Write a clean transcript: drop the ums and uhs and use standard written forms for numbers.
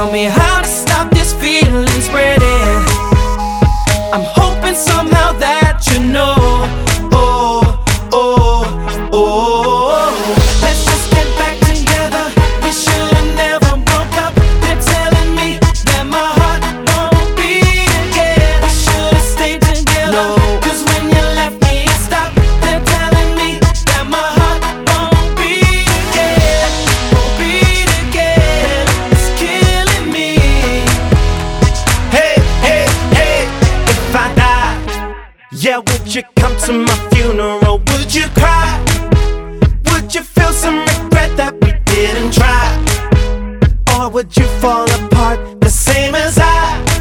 Tell me how to stop this feeling spreading. I'm hoping somehow that you know. Oh, oh, oh. Let's just get back together. We should've never broke up. They're telling me that my heart won't beat again. We should've stayed together. No. Cause when you left me, it stopped. They're telling me that my heart won't beat again. Won't beat again. It's killing me. Hey, hey, hey. If I die, yeah, would you come to my funeral? Would you cry? Would you feel some regret that we didn't try? Or would you fall apart the same as I?